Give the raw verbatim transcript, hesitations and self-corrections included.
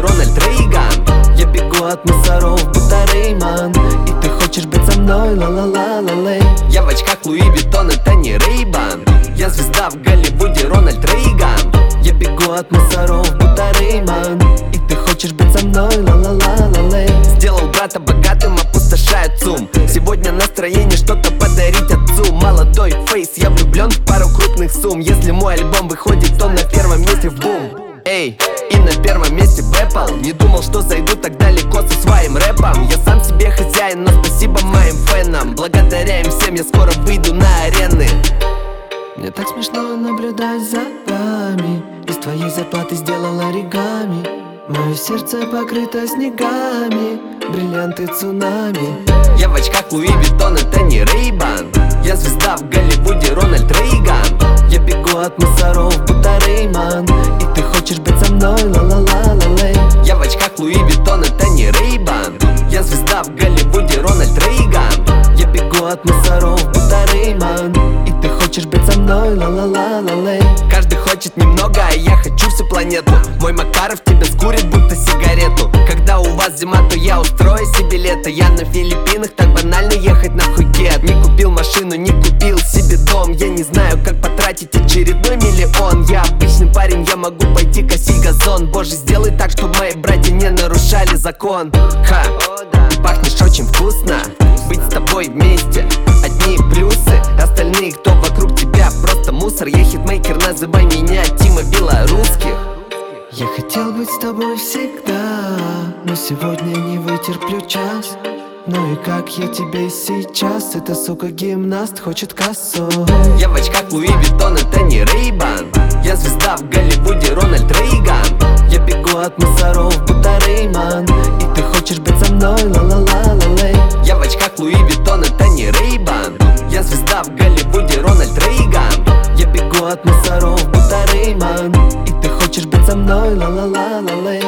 Рональд Рейган. Я бегу от мусоров, будто Рейман, и ты хочешь быть со мной, ла-ла-ла-ла-лей. Я в очках Луи Виттон, это не Рейбан. Я звезда в Голливуде, Рональд Рейган. Я бегу от мусоров, будто Рейман, и ты хочешь быть со мной, ла-ла-ла-ла-лей. Сделал брата богатым, опустошает сумм. Сегодня настроение что-то подарить отцу. Молодой фейс, я влюблен в пару крупных сумм. Если мой альбом выходит, то на первом месте в бум. Эй, и на первом месте Бэппл. Не думал, что зайду так далеко со своим рэпом. Я сам себе хозяин, но спасибо моим фенам. Благодаря им всем я скоро выйду на арены. Мне так смешно наблюдать за вами. Из твоей зарплаты сделал оригами. Мое сердце покрыто снегами, бриллианты цунами. Я в очках Луи Виттон, это не Рейбан. Я звезда в Голливуде, Рональд Рейган. Я бегу от мусоров, будто Рейман, и ты хочешь быть со мной, ла-ла-ла-ла-лей. Я в очках Луи Виттон, это не Рейбан. Я звезда в Голливуде, Рональд Рейган. Я бегу от мусоров, будто Рейман, и ты хочешь быть со мной, ла-ла-ла-ла-лей. Каждый хочет немного, а я хочу всю планету. Мой Макаров тебя скурит, будто сигарету. Когда у вас зима, то я устрою себе лето. Я на Филиппинах, так банально ехать на Пхукет. Не купил машину, не купил себе дом. Я не знаю, как потратить очередной миллион. Я обычный парень, я могу пойти косить газон. Боже, сделай так, чтобы мои братья не нарушали закон. Ха, ты пахнешь очень вкусно. Быть с тобой вместе одни плюсы. Остальные, кто вокруг тебя, просто мусор. Я хитмейкер, называй меня Тима Белорусских. Я хотел быть с тобой всегда, но сегодня не вытерплю час. Ну и как я тебе сейчас? Эта сука гимнаст хочет косу. Я в очках Луи Виттон, это не Рейбан. Я звезда в Голливуде, Рональд Рейган. Я бегу от мусоров, будто Рейман, и ты хочешь быть со мной, ла-ла-ла-ла-лей. Я в очках Луи Виттон, это не Рейбан. Я звезда в Голливуде, Рональд Рейган. Я бегу от мусоров, будто Рейман, и ты хочешь быть со мной, ла-ла-ла-ла-лей.